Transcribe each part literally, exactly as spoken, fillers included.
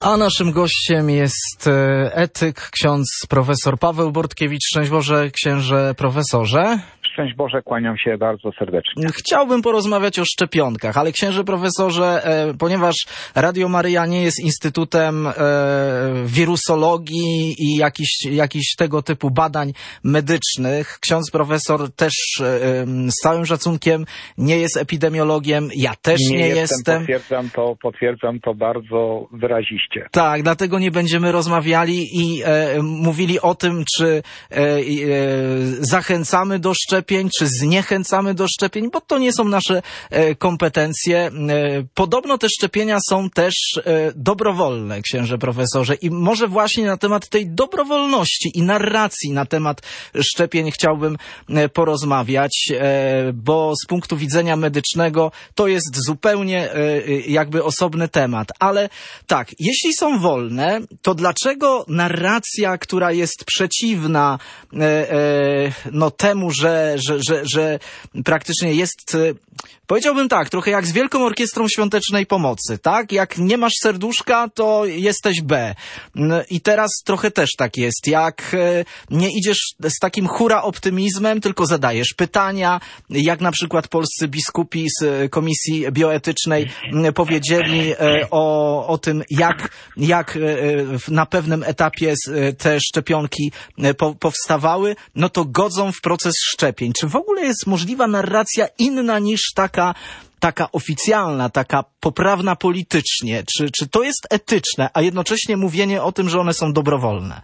A naszym gościem jest etyk, ksiądz profesor Paweł Bortkiewicz. Szczęść Boże, księże profesorze. Szczęść Boże, kłaniam się bardzo serdecznie. Chciałbym porozmawiać o szczepionkach, ale księże profesorze, e, ponieważ Radio Maryja nie jest instytutem e, wirusologii i jakichś jakichś tego typu badań medycznych, ksiądz profesor też e, z całym szacunkiem nie jest epidemiologiem, ja też nie, nie jestem. jestem. Potwierdzam to, potwierdzam to bardzo wyraziście. Tak, dlatego nie będziemy rozmawiali i e, mówili o tym, czy e, e, zachęcamy do szczepień, czy zniechęcamy do szczepień, bo to nie są nasze e, kompetencje. E, podobno te szczepienia są też e, dobrowolne, księże profesorze, i może właśnie na temat tej dobrowolności i narracji na temat szczepień chciałbym e, porozmawiać, e, bo z punktu widzenia medycznego to jest zupełnie e, jakby osobny temat. Ale tak, jeśli są wolne, to dlaczego narracja, która jest przeciwna e, e, no temu, że Że, że, że praktycznie jest, powiedziałbym tak, trochę jak z Wielką Orkiestrą Świątecznej Pomocy, tak? Jak nie masz serduszka, to jesteś B. I teraz trochę też tak jest. Jak nie idziesz z takim hura optymizmem, tylko zadajesz pytania, jak na przykład polscy biskupi z Komisji Bioetycznej powiedzieli o, o tym, jak, jak na pewnym etapie te szczepionki powstawały, no to godzą w proces szczepień. Czy w ogóle jest możliwa narracja inna niż taka, taka oficjalna, taka poprawna politycznie? Czy, czy to jest etyczne, a jednocześnie mówienie o tym, że one są dobrowolne?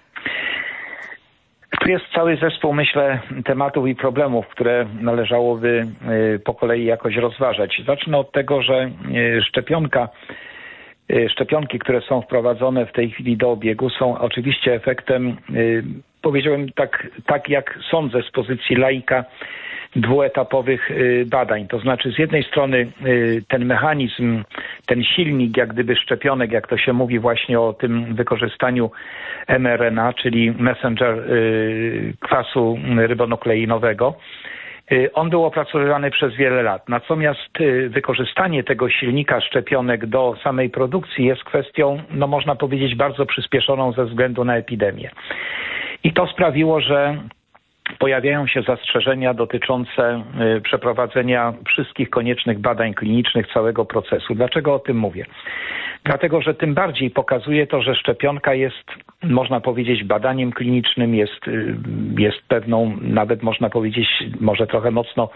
Tu jest cały zespół, myślę, tematów i problemów, które należałoby po kolei jakoś rozważać. Zacznę od tego, że szczepionka, szczepionki, które są wprowadzone w tej chwili do obiegu, są oczywiście efektem, powiedziałem tak, tak jak sądzę z pozycji laika, dwuetapowych badań. To znaczy z jednej strony ten mechanizm, ten silnik jak gdyby szczepionek, jak to się mówi właśnie o tym wykorzystaniu em er en a, czyli messenger kwasu rybonukleinowego, on był opracowywany przez wiele lat. Natomiast wykorzystanie tego silnika szczepionek do samej produkcji jest kwestią, no można powiedzieć, bardzo przyspieszoną ze względu na epidemię. I to sprawiło, że pojawiają się zastrzeżenia dotyczące przeprowadzenia wszystkich koniecznych badań klinicznych całego procesu. Dlaczego o tym mówię? Dlatego, że tym bardziej pokazuje to, że szczepionka jest, można powiedzieć, badaniem klinicznym, jest, jest pewną, nawet można powiedzieć, może trochę mocno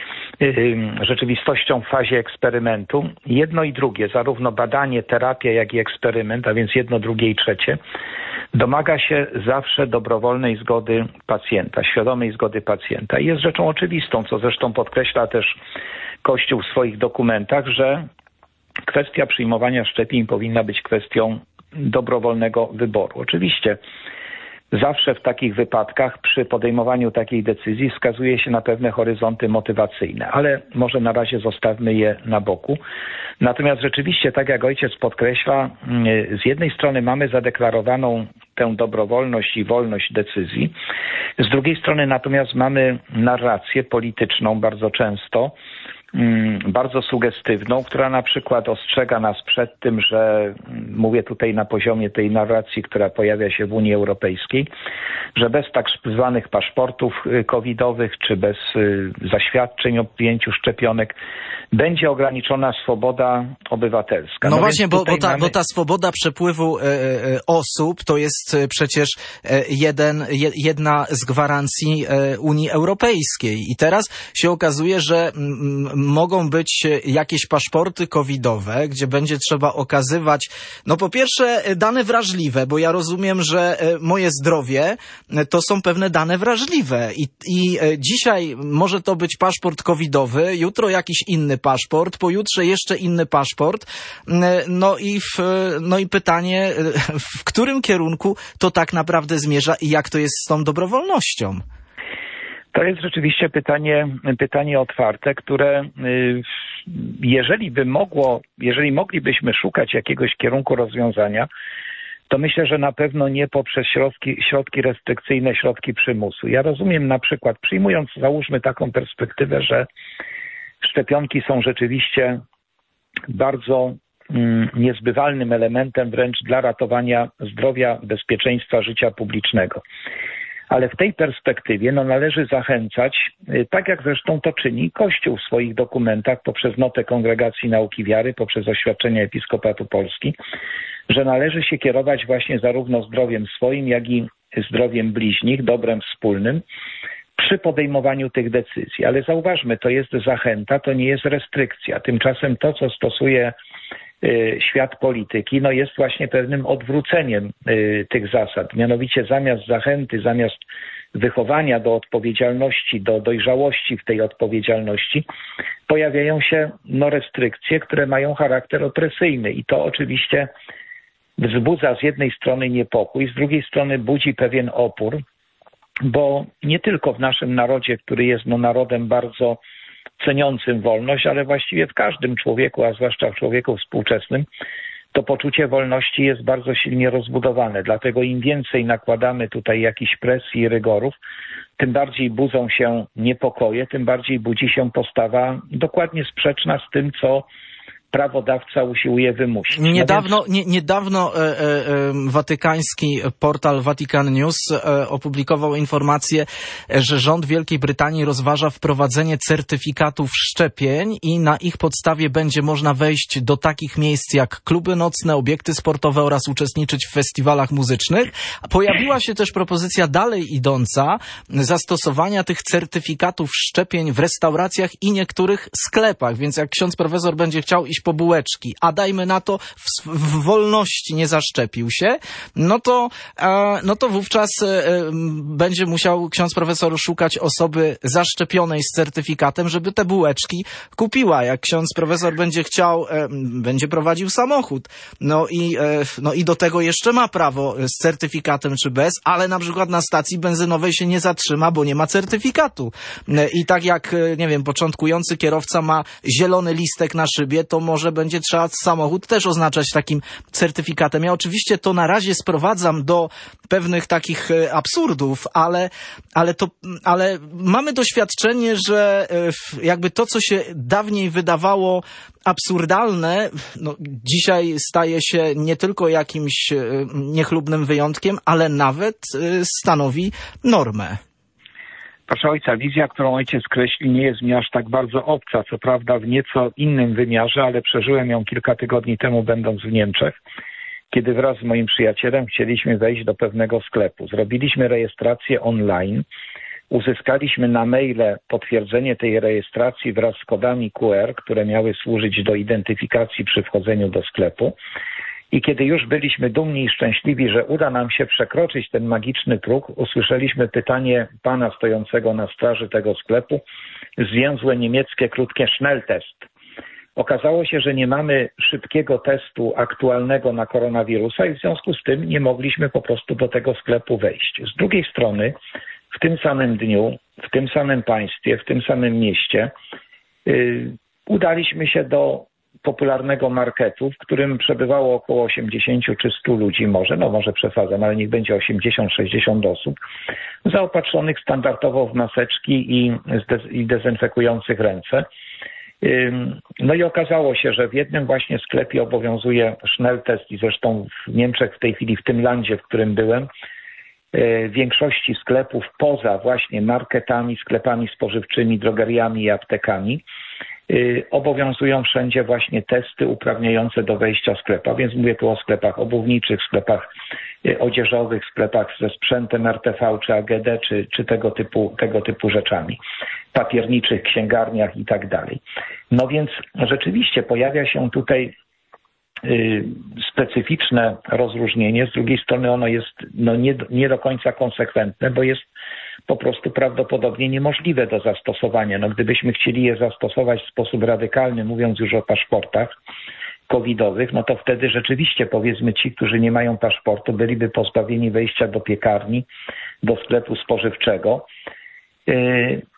rzeczywistością w fazie eksperymentu. Jedno i drugie, zarówno badanie, terapia, jak i eksperyment, a więc jedno, drugie i trzecie, domaga się zawsze dobrowolnej zgody pacjenta, świadomej zgody pacjenta. I jest rzeczą oczywistą, co zresztą podkreśla też Kościół w swoich dokumentach, że kwestia przyjmowania szczepień powinna być kwestią dobrowolnego wyboru. Oczywiście zawsze w takich wypadkach przy podejmowaniu takiej decyzji wskazuje się na pewne horyzonty motywacyjne, ale może na razie zostawmy je na boku. Natomiast rzeczywiście, tak jak ojciec podkreśla, z jednej strony mamy zadeklarowaną tę dobrowolność i wolność decyzji, z drugiej strony natomiast mamy narrację polityczną bardzo często, bardzo sugestywną, która na przykład ostrzega nas przed tym, że mówię tutaj na poziomie tej narracji, która pojawia się w Unii Europejskiej, że bez tak zwanych paszportów covidowych czy bez zaświadczeń o przyjęciu szczepionek będzie ograniczona swoboda obywatelska. No, no właśnie, bo, bo, ta, mamy... bo ta swoboda przepływu e, e, osób to jest przecież e, jeden, je, jedna z gwarancji e, Unii Europejskiej. I teraz się okazuje, że m, mogą być jakieś paszporty covidowe, gdzie będzie trzeba okazywać, no po pierwsze dane wrażliwe, bo ja rozumiem, że moje zdrowie to są pewne dane wrażliwe. I, i dzisiaj może to być paszport covidowy, jutro jakiś inny paszport, pojutrze jeszcze inny paszport. No i, w, no i pytanie, w którym kierunku to tak naprawdę zmierza i jak to jest z tą dobrowolnością? To jest rzeczywiście pytanie, pytanie otwarte, które jeżeli by mogło, jeżeli moglibyśmy szukać jakiegoś kierunku rozwiązania, to myślę, że na pewno nie poprzez środki, środki restrykcyjne, środki przymusu. Ja rozumiem na przykład, przyjmując, załóżmy taką perspektywę, że szczepionki są rzeczywiście bardzo niezbywalnym elementem wręcz dla ratowania zdrowia, bezpieczeństwa życia publicznego. Ale w tej perspektywie no, należy zachęcać, tak jak zresztą to czyni Kościół w swoich dokumentach poprzez notę Kongregacji Nauki Wiary, poprzez oświadczenia Episkopatu Polski, że należy się kierować właśnie zarówno zdrowiem swoim, jak i zdrowiem bliźnich, dobrem wspólnym przy podejmowaniu tych decyzji. Ale zauważmy, to jest zachęta, to nie jest restrykcja. Tymczasem to, co stosuje świat polityki, no jest właśnie pewnym odwróceniem y, tych zasad. Mianowicie zamiast zachęty, zamiast wychowania do odpowiedzialności, do dojrzałości w tej odpowiedzialności, pojawiają się no, restrykcje, które mają charakter opresyjny i to oczywiście wzbudza z jednej strony niepokój, z drugiej strony budzi pewien opór, bo nie tylko w naszym narodzie, który jest no, narodem bardzo ceniącym wolność, ale właściwie w każdym człowieku, a zwłaszcza w człowieku współczesnym, to poczucie wolności jest bardzo silnie rozbudowane. Dlatego im więcej nakładamy tutaj jakichś presji i rygorów, tym bardziej budzą się niepokoje, tym bardziej budzi się postawa dokładnie sprzeczna z tym, co prawodawca usiłuje wymusić. Niedawno, no więc... nie, niedawno e, e, watykański portal Vatican News e, opublikował informację, że rząd Wielkiej Brytanii rozważa wprowadzenie certyfikatów szczepień i na ich podstawie będzie można wejść do takich miejsc jak kluby nocne, obiekty sportowe oraz uczestniczyć w festiwalach muzycznych. Pojawiła się też propozycja dalej idąca zastosowania tych certyfikatów szczepień w restauracjach i niektórych sklepach, więc jak ksiądz profesor będzie chciał iść po bułeczki, a dajmy na to w, w wolności nie zaszczepił się, no to, e, no to wówczas e, będzie musiał ksiądz profesor szukać osoby zaszczepionej z certyfikatem, żeby te bułeczki kupiła. Jak ksiądz profesor będzie chciał, e, będzie prowadził samochód, no i, e, no i do tego jeszcze ma prawo z certyfikatem czy bez, ale na przykład na stacji benzynowej się nie zatrzyma, bo nie ma certyfikatu. E, I tak jak, nie wiem, początkujący kierowca ma zielony listek na szybie, to może będzie trzeba samochód też oznaczać takim certyfikatem. Ja oczywiście to na razie sprowadzam do pewnych takich absurdów, ale, ale, to, ale mamy doświadczenie, że jakby to, co się dawniej wydawało absurdalne, no, dzisiaj staje się nie tylko jakimś niechlubnym wyjątkiem, ale nawet stanowi normę. Proszę ojca, wizja, którą ojciec kreśli, nie jest mi aż tak bardzo obca, co prawda w nieco innym wymiarze, ale przeżyłem ją kilka tygodni temu, będąc w Niemczech, kiedy wraz z moim przyjacielem chcieliśmy wejść do pewnego sklepu. Zrobiliśmy rejestrację online, uzyskaliśmy na maile potwierdzenie tej rejestracji wraz z kodami Q R, które miały służyć do identyfikacji przy wchodzeniu do sklepu. I kiedy już byliśmy dumni i szczęśliwi, że uda nam się przekroczyć ten magiczny próg, usłyszeliśmy pytanie pana stojącego na straży tego sklepu, zwięzłe niemieckie, krótkie Schnelltest. Okazało się, że nie mamy szybkiego testu aktualnego na koronawirusa i w związku z tym nie mogliśmy po prostu do tego sklepu wejść. Z drugiej strony, w tym samym dniu, w tym samym państwie, w tym samym mieście yy, udaliśmy się do popularnego marketu, w którym przebywało około osiemdziesiąt czy stu ludzi może, no może przesadzam, ale niech będzie osiemdziesiąt sześćdziesiąt osób, zaopatrzonych standardowo w maseczki i, zdez- i dezynfekujących ręce. No i okazało się, że w jednym właśnie sklepie obowiązuje Schnelltest i zresztą w Niemczech w tej chwili, w tym landzie, w którym byłem, w większości sklepów poza właśnie marketami, sklepami spożywczymi, drogeriami i aptekami obowiązują wszędzie właśnie testy uprawniające do wejścia sklepa, więc mówię tu o sklepach obuwniczych, sklepach odzieżowych, sklepach ze sprzętem R T V czy A G D, czy, czy tego typu, tego typu rzeczami, papierniczych, księgarniach i tak dalej. No więc rzeczywiście pojawia się tutaj y, specyficzne rozróżnienie, z drugiej strony ono jest no, nie, nie do końca konsekwentne, bo jest po prostu prawdopodobnie niemożliwe do zastosowania. No, gdybyśmy chcieli je zastosować w sposób radykalny, mówiąc już o paszportach covidowych, no to wtedy rzeczywiście, powiedzmy, ci, którzy nie mają paszportu, byliby pozbawieni wejścia do piekarni, do sklepu spożywczego.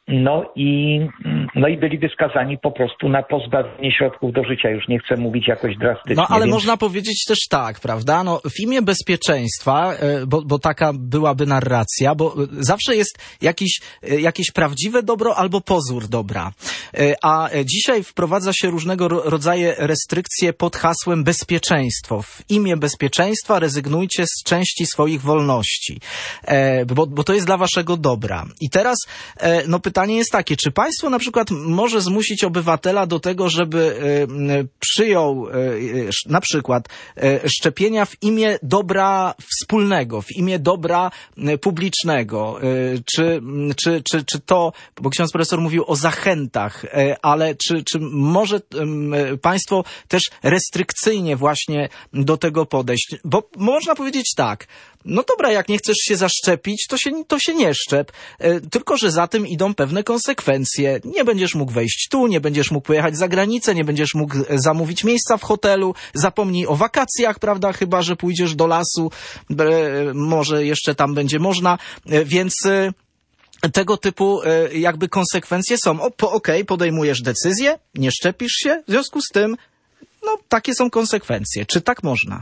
no i, no i byliby skazani po prostu na pozbawienie środków do życia. Już nie chcę mówić jakoś drastycznie. No ale więc... można powiedzieć też tak, prawda? No, w imię bezpieczeństwa, bo, bo taka byłaby narracja, bo zawsze jest jakiś, jakieś prawdziwe dobro albo pozór dobra. A dzisiaj wprowadza się różnego rodzaju restrykcje pod hasłem bezpieczeństwo. W imię bezpieczeństwa rezygnujcie z części swoich wolności, bo, bo to jest dla waszego dobra. I teraz no pytanie jest takie, czy państwo na przykład może zmusić obywatela do tego, żeby przyjął na przykład szczepienia w imię dobra wspólnego, w imię dobra publicznego, czy, czy, czy, czy to, bo ksiądz profesor mówił o zachętach, ale czy, czy może państwo też restrykcyjnie właśnie do tego podejść? Bo można powiedzieć tak, no dobra, jak nie chcesz się zaszczepić, to się, to się nie szczep, tylko że za tym idą pewne konsekwencje. Nie będziesz mógł wejść tu, nie będziesz mógł pojechać za granicę, nie będziesz mógł zamówić miejsca w hotelu, zapomnij o wakacjach, prawda, chyba że pójdziesz do lasu, może jeszcze tam będzie można, więc tego typu jakby konsekwencje są. O, po, okej, podejmujesz decyzję, nie szczepisz się, w związku z tym, no takie są konsekwencje. Czy tak można?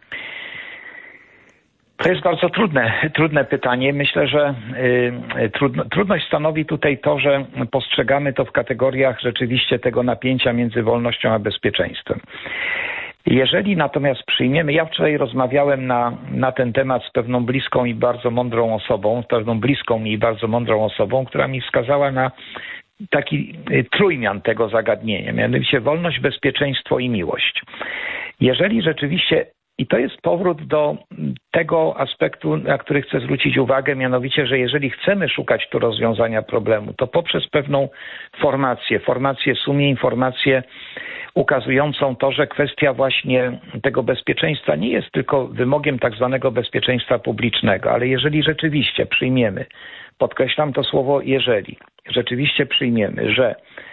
To jest bardzo trudne, trudne pytanie. Myślę, że y, trudno, trudność stanowi tutaj to, że postrzegamy to w kategoriach rzeczywiście tego napięcia między wolnością a bezpieczeństwem. Jeżeli natomiast przyjmiemy, ja wczoraj rozmawiałem na, na ten temat z pewną bliską i bardzo mądrą osobą, z pewną bliską mi i bardzo mądrą osobą, która mi wskazała na taki trójmian tego zagadnienia, mianowicie wolność, bezpieczeństwo i miłość. Jeżeli rzeczywiście, i to jest powrót do tego aspektu, na który chcę zwrócić uwagę, mianowicie, że jeżeli chcemy szukać tu rozwiązania problemu, to poprzez pewną formację, formację sumień, formację ukazującą to, że kwestia właśnie tego bezpieczeństwa nie jest tylko wymogiem tak zwanego bezpieczeństwa publicznego, ale jeżeli rzeczywiście przyjmiemy, podkreślam to słowo jeżeli, rzeczywiście przyjmiemy, że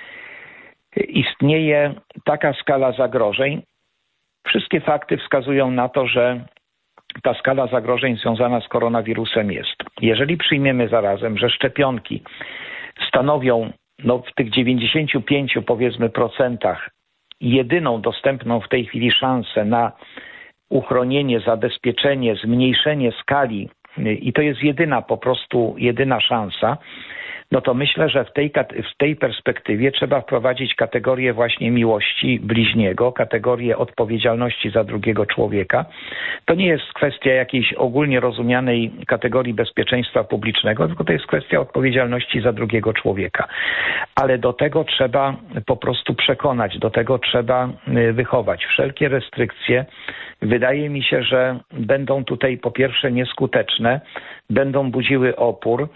istnieje taka skala zagrożeń, wszystkie fakty wskazują na to, że ta skala zagrożeń związana z koronawirusem jest. Jeżeli przyjmiemy zarazem, że szczepionki stanowią no, w tych dziewięćdziesięciu pięciu powiedzmy procentach jedyną dostępną w tej chwili szansę na uchronienie, zabezpieczenie, zmniejszenie skali i to jest jedyna po prostu jedyna szansa, no to myślę, że w tej, w tej perspektywie trzeba wprowadzić kategorię właśnie miłości bliźniego, kategorię odpowiedzialności za drugiego człowieka. To nie jest kwestia jakiejś ogólnie rozumianej kategorii bezpieczeństwa publicznego, tylko to jest kwestia odpowiedzialności za drugiego człowieka. Ale do tego trzeba po prostu przekonać, do tego trzeba wychować. Wszelkie restrykcje wydaje mi się, że będą tutaj po pierwsze nieskuteczne, będą budziły opór,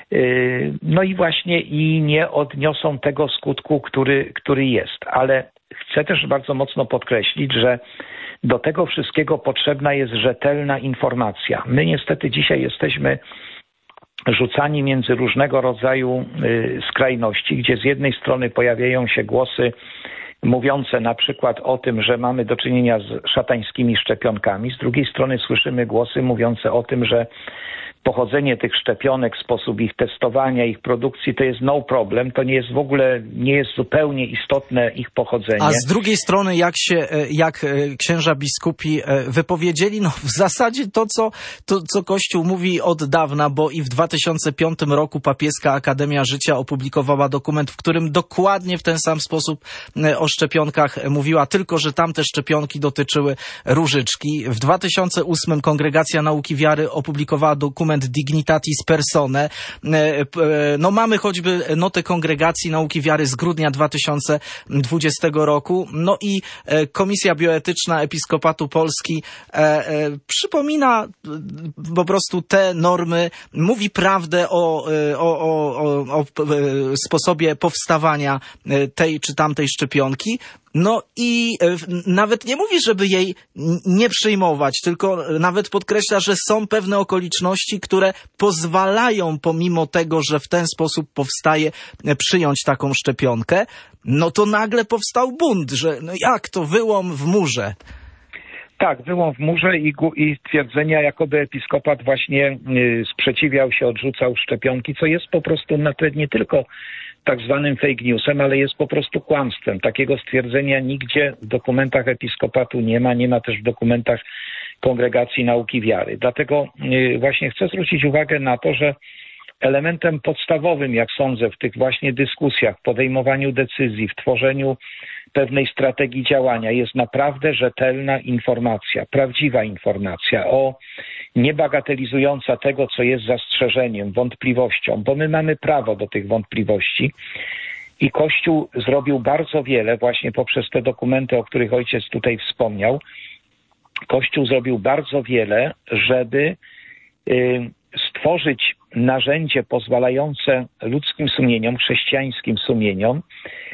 no i właśnie i nie odniosą tego skutku, który, który jest. Ale chcę też bardzo mocno podkreślić, że do tego wszystkiego potrzebna jest rzetelna informacja. My niestety dzisiaj jesteśmy rzucani między różnego rodzaju skrajności, gdzie z jednej strony pojawiają się głosy mówiące na przykład o tym, że mamy do czynienia z szatańskimi szczepionkami. Z drugiej strony słyszymy głosy mówiące o tym, że pochodzenie tych szczepionek, sposób ich testowania, ich produkcji to jest no problem, to nie jest w ogóle, nie jest zupełnie istotne ich pochodzenie. A z drugiej strony, jak się, jak księża biskupi wypowiedzieli, no w zasadzie to, co, to, co Kościół mówi od dawna, bo i w dwa tysiące piątym roku Papieska Akademia Życia opublikowała dokument, w którym dokładnie w ten sam sposób o szczepionkach mówiła, tylko że tamte szczepionki dotyczyły różyczki. W dwa tysiące ósmym Kongregacja Nauki Wiary opublikowała dokument Dignitatis Personae. No mamy choćby notę Kongregacji Nauki Wiary z grudnia dwa tysiące dwudziestego roku. No i Komisja Bioetyczna Episkopatu Polski e, e, przypomina po prostu te normy, mówi prawdę o, o, o, o, o sposobie powstawania tej czy tamtej szczepionki. No i nawet nie mówi, żeby jej nie przyjmować, tylko nawet podkreśla, że są pewne okoliczności, które pozwalają pomimo tego, że w ten sposób powstaje, przyjąć taką szczepionkę. No to nagle powstał bunt, że no jak to wyłom w murze. Tak, wyłom w murze i, i twierdzenia, jakoby episkopat właśnie y, sprzeciwiał się, odrzucał szczepionki, co jest po prostu na tle nie tylko tak zwanym fake newsem, ale jest po prostu kłamstwem. Takiego stwierdzenia nigdzie w dokumentach episkopatu nie ma, nie ma też w dokumentach Kongregacji Nauki Wiary. Dlatego y, właśnie chcę zwrócić uwagę na to, że elementem podstawowym, jak sądzę, w tych właśnie dyskusjach, w podejmowaniu decyzji, w tworzeniu pewnej strategii działania jest naprawdę rzetelna informacja, prawdziwa informacja, o niebagatelizująca tego, co jest zastrzeżeniem, wątpliwością, bo my mamy prawo do tych wątpliwości i Kościół zrobił bardzo wiele właśnie poprzez te dokumenty, o których ojciec tutaj wspomniał. Kościół zrobił bardzo wiele, żeby y, stworzyć narzędzie pozwalające ludzkim sumieniom, chrześcijańskim sumieniom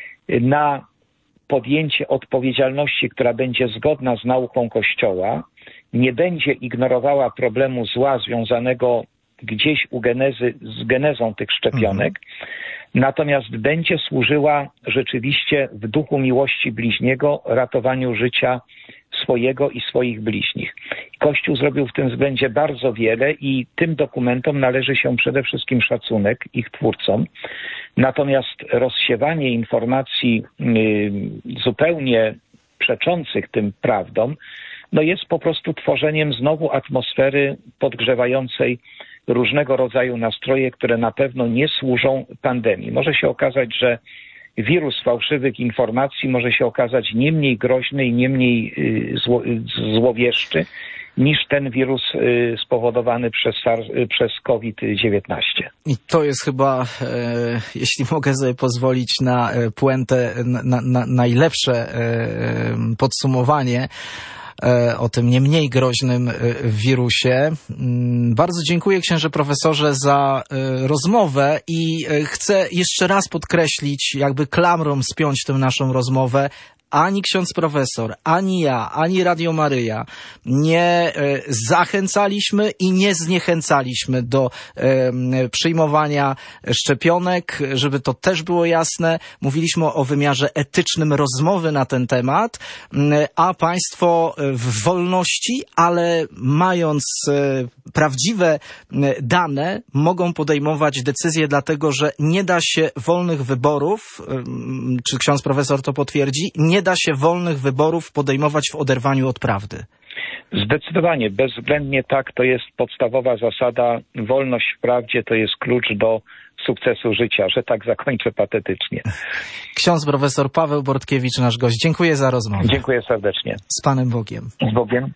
na podjęcie odpowiedzialności, która będzie zgodna z nauką Kościoła, nie będzie ignorowała problemu zła związanego gdzieś u genezy, z genezą tych szczepionek, mhm. natomiast będzie służyła rzeczywiście w duchu miłości bliźniego ratowaniu życia swojego i swoich bliźnich. Kościół zrobił w tym względzie bardzo wiele i tym dokumentom należy się przede wszystkim szacunek ich twórcom. Natomiast rozsiewanie informacji y, zupełnie przeczących tym prawdom, no jest po prostu tworzeniem znowu atmosfery podgrzewającej różnego rodzaju nastroje, które na pewno nie służą pandemii. Może się okazać, że wirus fałszywych informacji może się okazać nie mniej groźny i nie mniej zło, złowieszczy niż ten wirus spowodowany przez, przez COVID dziewiętnaście. I to jest chyba, e, jeśli mogę sobie pozwolić na puentę, na, na, najlepsze e, podsumowanie o tym nie mniej groźnym wirusie. Bardzo dziękuję, księże profesorze, za rozmowę i chcę jeszcze raz podkreślić, jakby klamrą spiąć tę naszą rozmowę. Ani ksiądz profesor, ani ja, ani Radio Maryja nie zachęcaliśmy i nie zniechęcaliśmy do e, przyjmowania szczepionek, żeby to też było jasne. Mówiliśmy o wymiarze etycznym rozmowy na ten temat, a państwo w wolności, ale mając prawdziwe dane, mogą podejmować decyzje, dlatego że nie da się wolnych wyborów, czy ksiądz profesor to potwierdzi, nie Nie da się wolnych wyborów podejmować w oderwaniu od prawdy. Zdecydowanie, bezwzględnie tak, to jest podstawowa zasada. Wolność w prawdzie to jest klucz do sukcesu życia, że tak zakończę patetycznie. Ksiądz profesor Paweł Bortkiewicz, nasz gość. Dziękuję za rozmowę. Dziękuję serdecznie. Z Panem Bogiem. Z Bogiem.